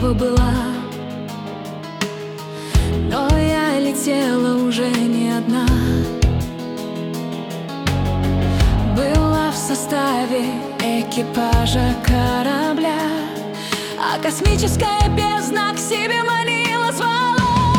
снова была. Но я летела уже не одна, была в составе экипажа корабля, а космическая бездна к себе манила, звала.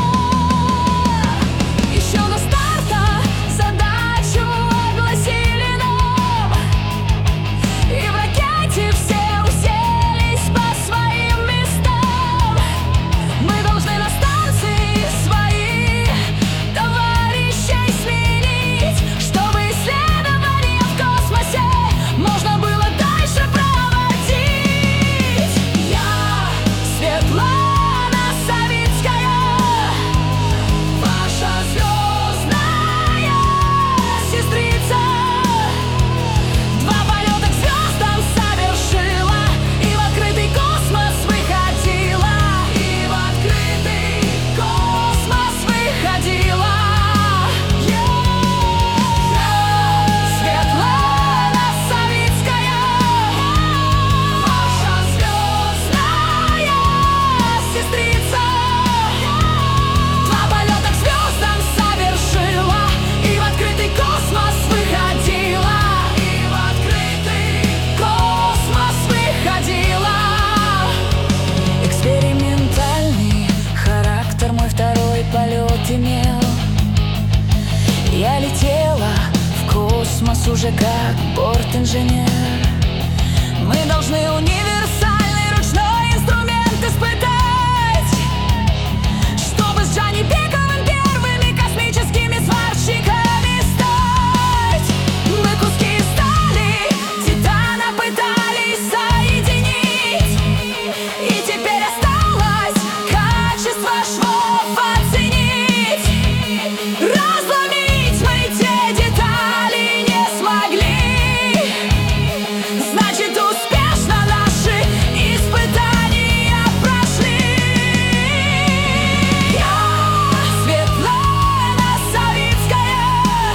Еще до старта задачу огласили нам, и в ракете все уселись по своим местам. Мы должны на станции свои товарищей сменить, чтобы исследования в космосе можно было дальше проводить. Я Светлана Савицкая, ваша звездная сестрица. Два полета к звездам совершила, и в открытый космос выходила, и в открытый космос выходила. Светлана Савицкая, ваша звездная сестрица. Два полета к звездам совершила, и в открытый космос выходила, и в открытый космос выходила. Экспериментальный характер мой второй полет имел. Я летела в космос уже как борт-инженер. Мы должны универсальный ручной инструмент испытать, чтобы с Джонни Пиковым первыми космическими сварщиками стать. Мы куски стали титана пытались соединить, и теперь осталось качество швов оценить. Разломить мы те детали не смогли, значит, успешно наши испытания прошли. Я Светлана Савицкая,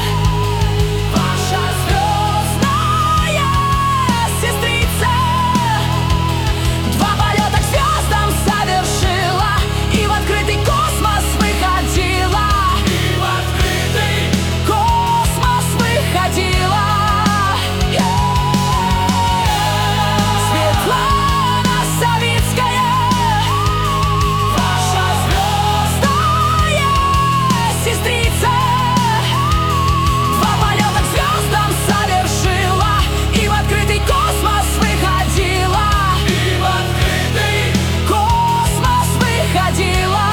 ваша звездная сестрица. Два полета к звездам совершила, и в открытый космос выходила, и в открытый космос выходила. Светлана Савицкая, ваша звездная сестрица. Два полета к звездам совершила, и в открытый космос выходила, и в открытый космос выходила.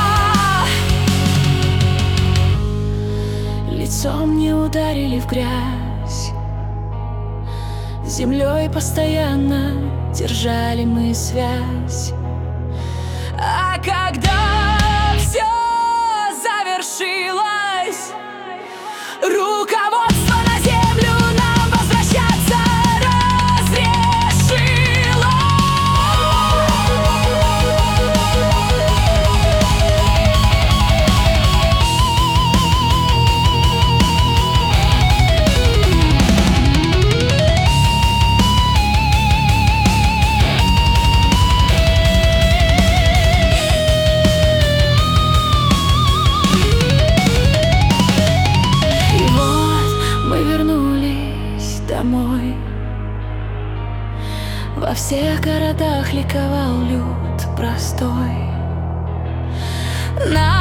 Лицом не ударили в грязь, с землей постоянно держали мы связь. А когда все завершилось, руководство на землю нам возвращаться разрешило. И вот мы вернулись домой. Во всех городах ликовал люд простой.